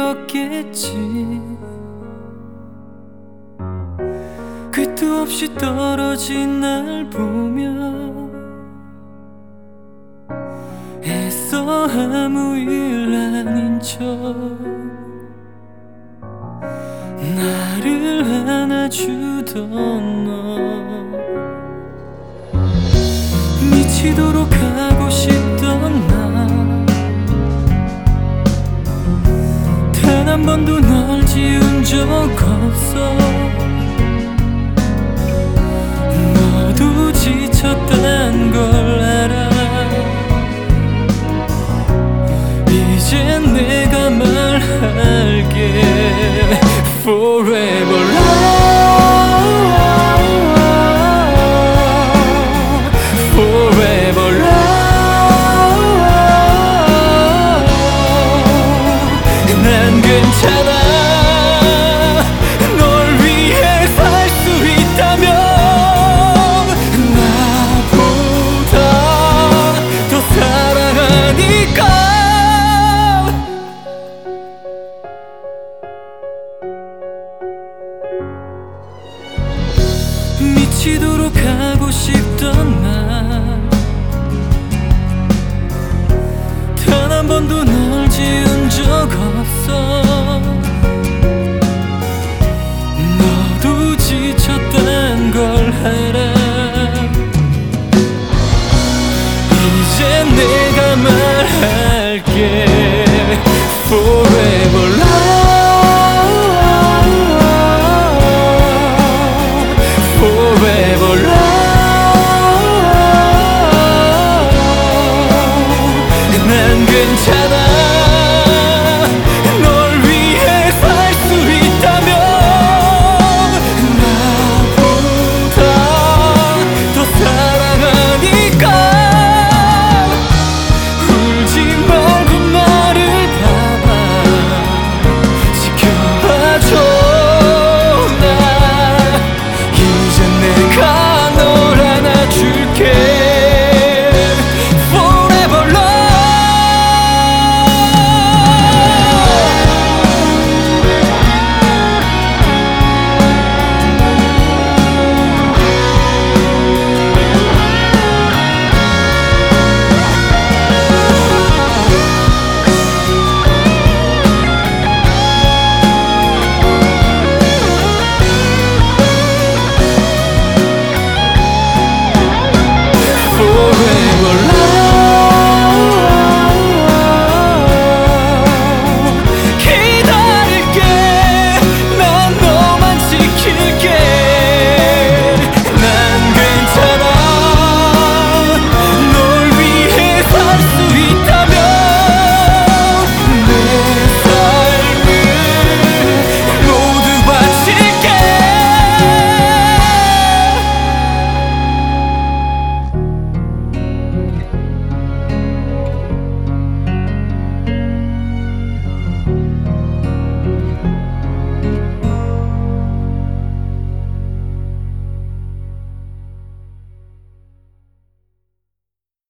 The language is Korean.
힘들었겠지. 끝도 없이 떨어진 날 보며 애써 아무 일 아닌 척 나를 안아주던 너, 미치도록 하고 싶던 나, 단 한 번도 널 지운 적 없어. 너도 지쳤단 걸 알아. 이젠 내가 말할게. Forever love, forever love. 난 괜찮아. 널 위해 살 수 있다면 나보다 더 사랑하니까. 미치도록 하고 싶던 날, 단 한 번도 널 지운 적 없어. 너도 지쳤단 걸 알아.